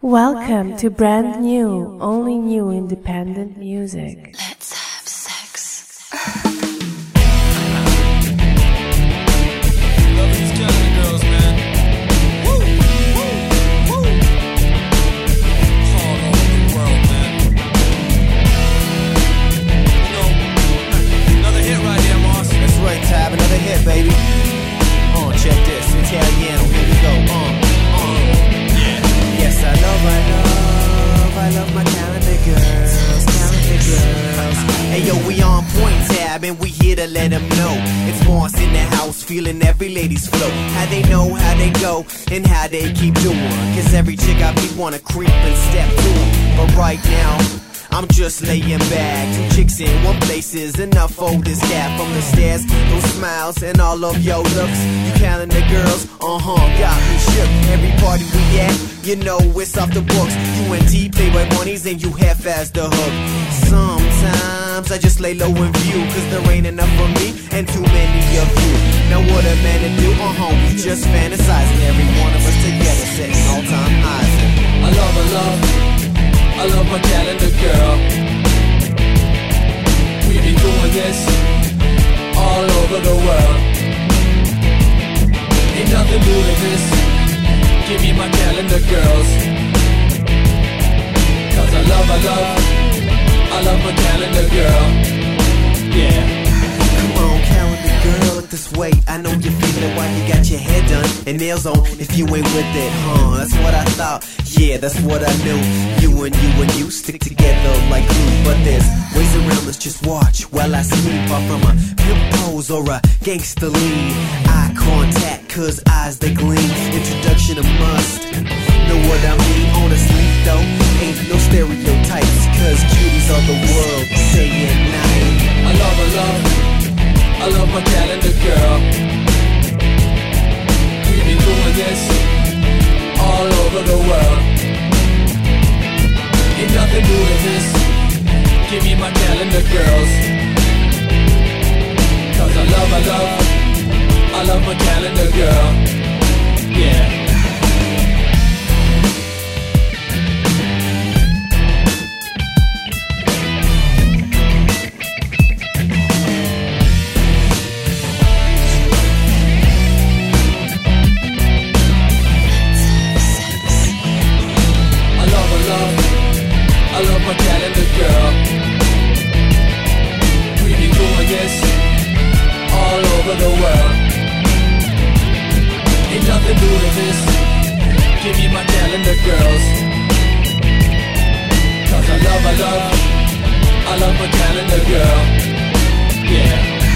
Welcome to brand new, only new independent music. Let's have sex. Love these Canada girls, man. Woo, woo, woo. All over the world, man. You know, another hit right here, Moss. That's right, Tab, another hit, baby. Check this, Italiano, here we go. Yes, I love my talented girls. Hey yo, we on point, Tab, and we here to let them know. It's Moss in the house, feeling every lady's flow. How they know, how they go, and how they keep doing. Cause every chick I beat wanna creep and step to 'em. But right now, I'm just laying back. Two chicks in one place is enough for this cat. From the stairs, those smiles, and all of your looks. You calendar girls, got me shook. Every party we at, you know it's off the books. You and T play with monies and you half-ass the hook. Sometimes I just lay low in view, cause there ain't enough for me and too many of you. Now what a man to do, we just fantasizing. Every one of us together, setting all-time highs. I love my calendar girl. We be doing this all over the world. Ain't nothing new to this. Give me my calendar girls. Cause I love my calendar girl. Yeah. Come on, calendar girl, look this way. I know you're feeling while you got your hair done and nails on. If you ain't with it, that's what I thought. Yeah, that's what I knew. You and you stick together like glue. But there's ways around, let's just watch while I sleep. Off from a pimp pose or a gangster lean. Eye contact, cause eyes they gleam. Introduction a must. Know what I mean? Honestly though, ain't no stereotypes. Cause cuties are the world, day and night. I love my calendar girl. We be doing this all over the world. Ain't nothing new to this. Give me my calendar girls. Cause I love my calendar girl. Yeah. I love my calendar girl. We be doing this all over the world. Ain't nothing new to this. Give me my calendar girls. Cause I love my calendar girl. Yeah.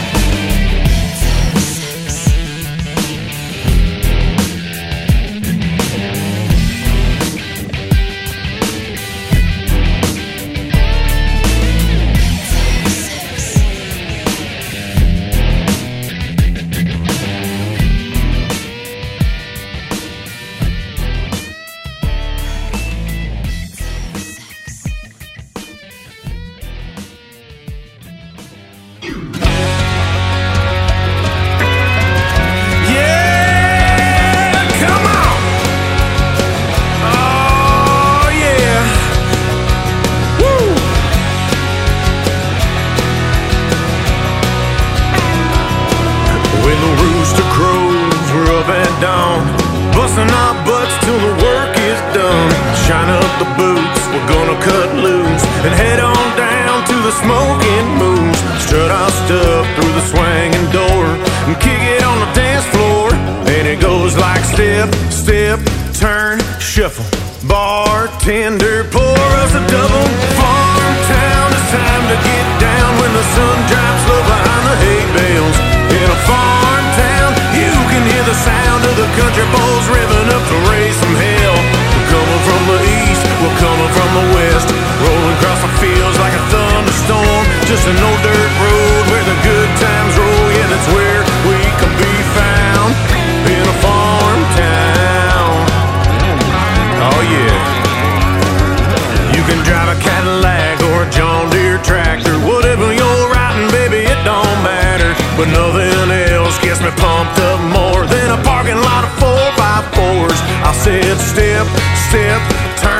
Busting our butts till the work is done. Shine up the boots, we're gonna cut loose and head on down to the smoking moons. Strut our stuff through the swinging door and kick it on the dance floor. And it goes like step, step, turn, shuffle. Bartender, pour us a double. Farm town, it's time to get down when the sun drops low behind the hay bales. In a farm town, you can hear the sound of the country boys revving up to raise some hell. We're coming from the east, we're coming from the west, rolling across the fields like a thunderstorm. Just an old dirt road where the good times roll. Yeah, that's where we can be found, in a farm town. Oh yeah. You can drive a Cadillac or a John Deere tractor. Whatever you're riding, baby, it don't matter. But nothing else gets me pumped up more than a parking lot of 4x4s. I said step, step, turn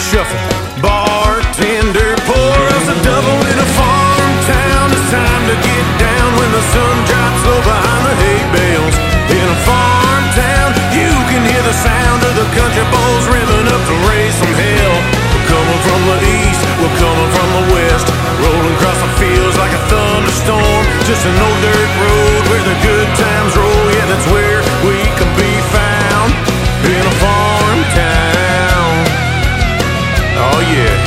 shuffle. Bartender, pour us a double in a farm town. It's time to get down when the sun drops low behind the hay bales. In a farm town, you can hear the sound of the country boys revving up to raise some hell. We're coming from the east, we're coming from the west, rolling across the fields like a thunderstorm. Just an old dirt road where the good times roll. Yeah, that's where we can be found, in a farm town. Oh yeah.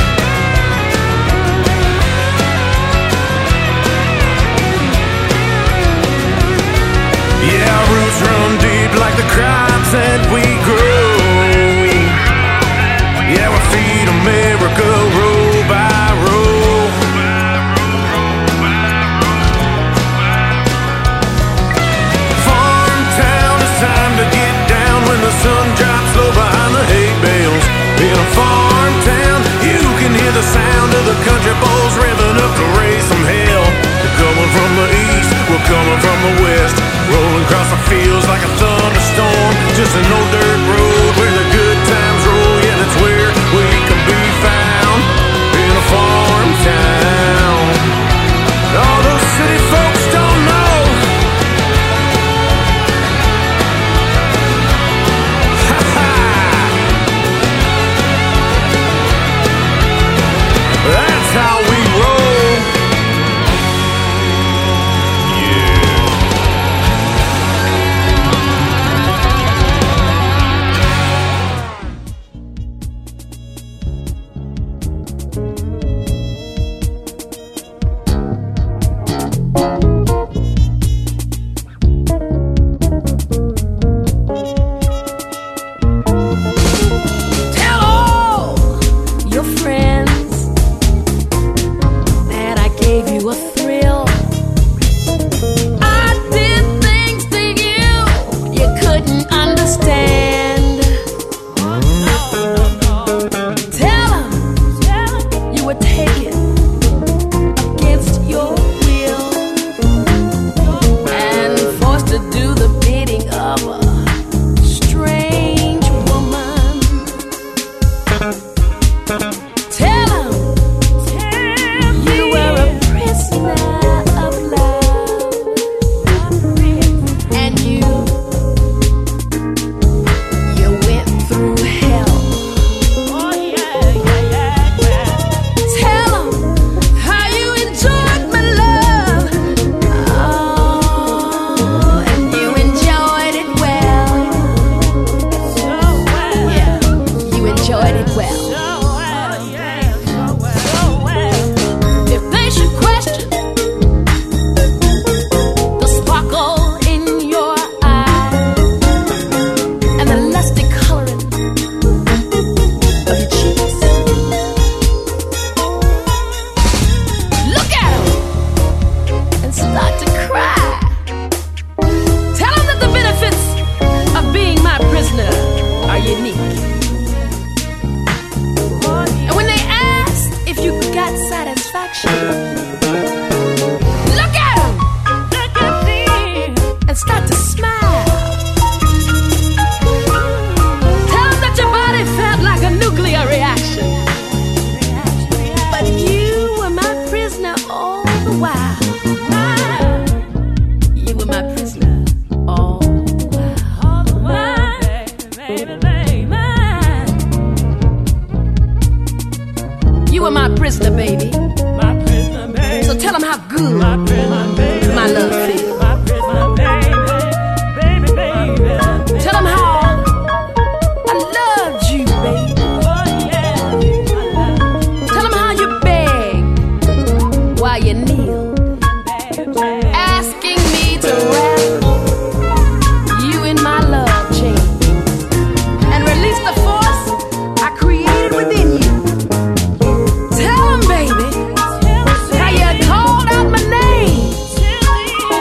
Yeah, our roots run deep like the crops that we grow. Yeah, we feed America row by row. Farm town, it's time to get down when the sun drops low behind the hay bales. In a farm town, you can hear the sound of the country boys revving up to raise some hell. We're coming from the east, we're coming from the west, rolling across the fields like a thunderstorm. Just an old dirt road where the good times roll. Yeah, that's where we can be found, in a farm town. All those city folks don't know. That's how we roll. Yeah. Tell all your friends that I gave you a thrill. I did things to you couldn't understand. Tell 'em you were taken against your will and forced to do the bidding of a strange woman. Tell 'em you were a prisoner of love, and you went through hell. Tell 'em how you enjoyed my love. Oh, and you enjoyed it well. Yeah, you enjoyed it well. If they should question the sparkle in your eye and the lusty coloring of your cheeks, look at 'em and start to cry. Tell 'em that the benefits of being my prisoner are unique. And when they ask if you got satisfaction, look at 'em and start to smile. Tell 'em that your body felt like a nuclear reaction, but you were my prisoner all the while. You were my prisoner all the while. You were my prisoner, baby. So tell 'em how good my love feels. Tell 'em how I loved you, baby. Tell 'em how you beg while you kneel, asking me to wrap you in my love chain and release the force I created within you. Tell 'em, baby, how you called out my name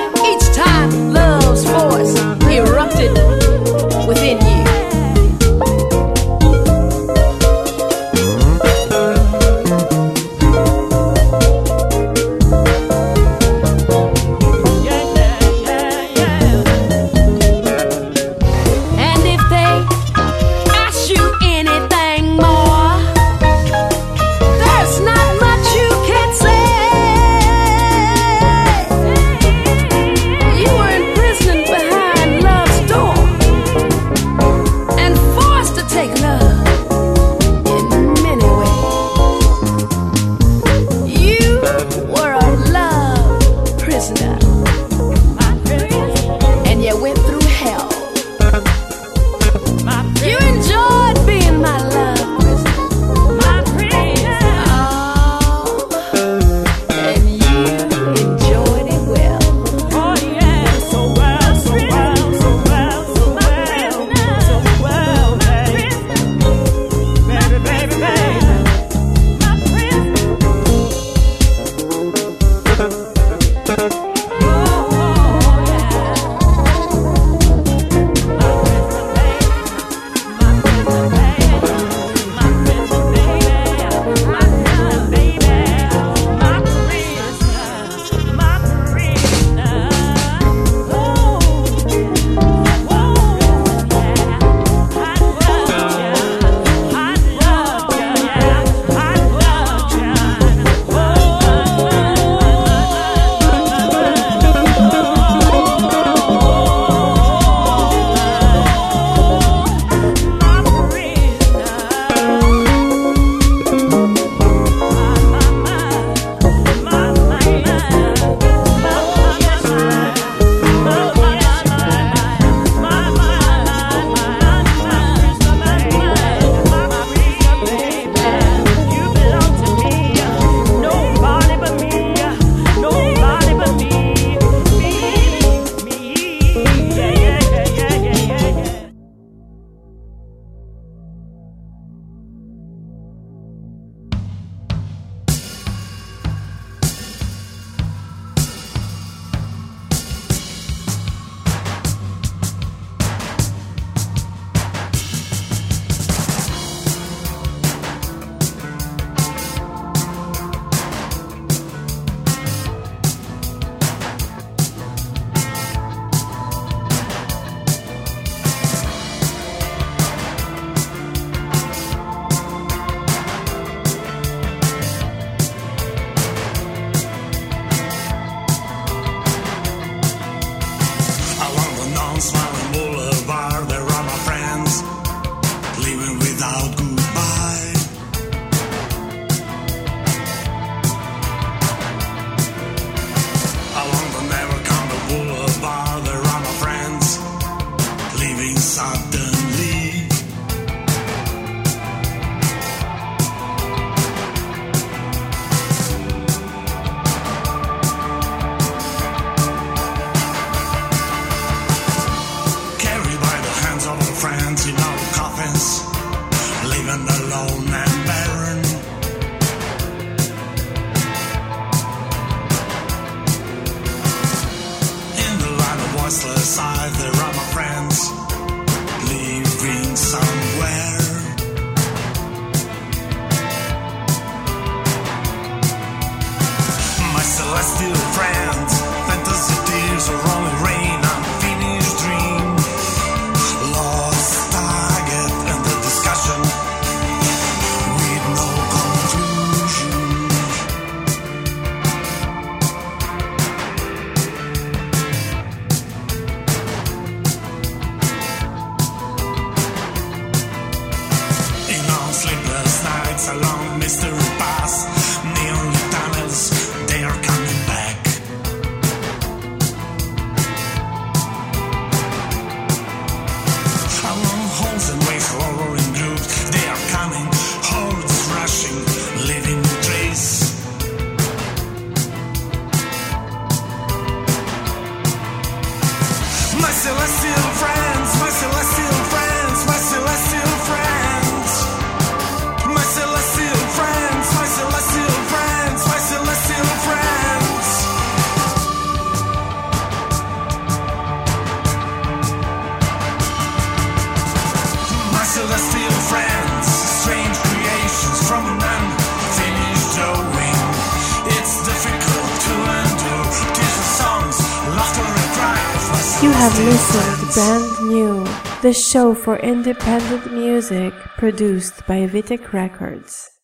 alone and barren. In the line of voiceless eyes, there are my friends, living somewhere. My celestial friends, fantasy tears or only rain, unfinished dream, lost target and the discussion with no conclusion. In all sleepless nights along mystery paths, neon tunnels, they are coming back. Along halls and ways, horroring groups, they are coming, hordes rushing, leaving no trace. My celestial friends, my celestial friends, my celestial friends. My celestial friends, my celestial friends, my celestial friends. My celestial friends, strange creations from an unfinished drawing. It's difficult to endure. Tears and songs, laughter and cry of my You have celestial listened to friends. Brand New, the show for independent music produced by Vitek Records.